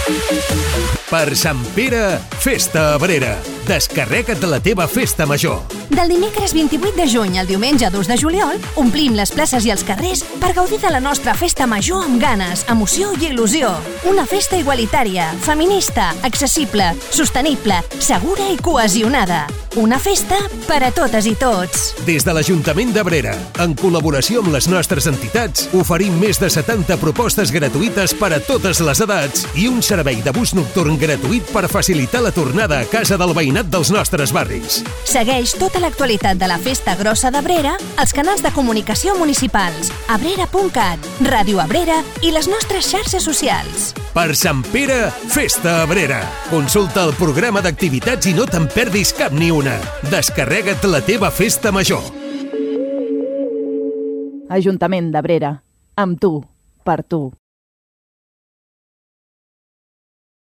Per Sant Pere, festa a Abrera. Descarrega't la teva festa major. Del dimecres 28 de juny al diumenge 2 de juliol, omplim les places i els carrers per gaudir de la nostra festa major amb ganes, emoció i il·lusió. Una festa igualitària, feminista, accessible, sostenible, segura i cohesionada. Una festa per a totes i tots. Des de l'Ajuntament d'Abrera, en col·laboració amb les nostres entitats, oferim més de 70 propostes gratuïtes per a totes les edats i un servei de bus nocturn gratuït per facilitar la tornada a casa del veïnat dels nostres barris. Segueix tota l'actualitat de la Festa Grossa d'Abrera als canals de comunicació municipals, abrera.cat, Ràdio Abrera i les nostres xarxes socials. Per Sant Pere, festa a Abrera. Consulta el programa d'activitats i no te'n perdis cap ni una. Descarrega't la teva festa major. Ajuntament d'Abrera. Amb tu, per tu.